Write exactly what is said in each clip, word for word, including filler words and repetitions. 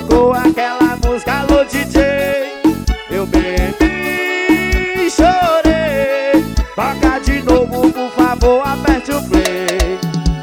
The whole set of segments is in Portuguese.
tocou aquela música, alô D J. Eu bebi e chorei. Toca de novo, por favor, aperte o play.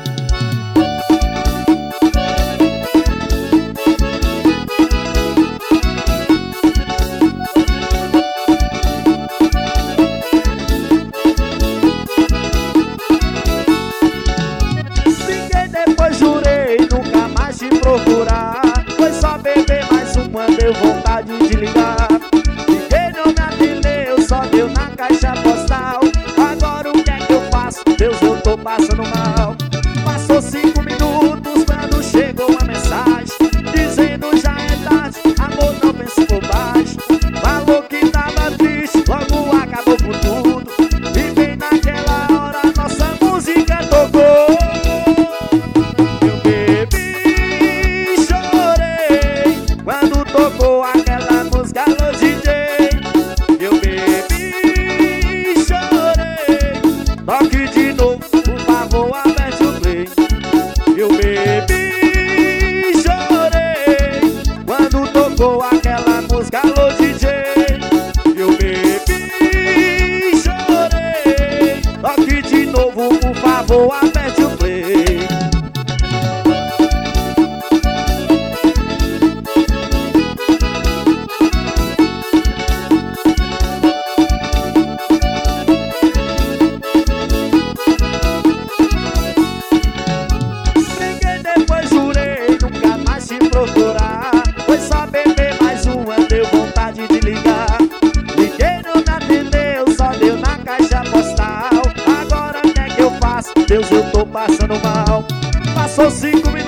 Fiquei, depois jurei nunca mais te procurar. Foi só beber mais uma, deu vontade de ligar. Ninguém não me atendeu, só deu na caixa postal. Agora o que é que eu faço? Deus, eu tô passando mal. Passou cinco minutos quando chegou uma mensagem dizendo já é tarde, amor, não pense bobagem. Falou que tava triste, logo acabou com tudo. E bem naquela hora nossa música tocou. Eu bebi e chorei quando tocou aquela música, alô D J. Eu bebi e chorei. Toque de novo, por favor, aperte o play. Eu bebi e chorei quando tocou aquela música, alô D J. Eu bebi e chorei. Toque de novo, por favor, aperte o play. Fiquei, depois jurei nunca mais te procurar. Foi só beber mais uma, deu vontade de ligar. Ninguém não me atendeu, só deu na caixa postal. Agora o que é que eu faço? Deus, eu tô passando mal. Passou cinco minutos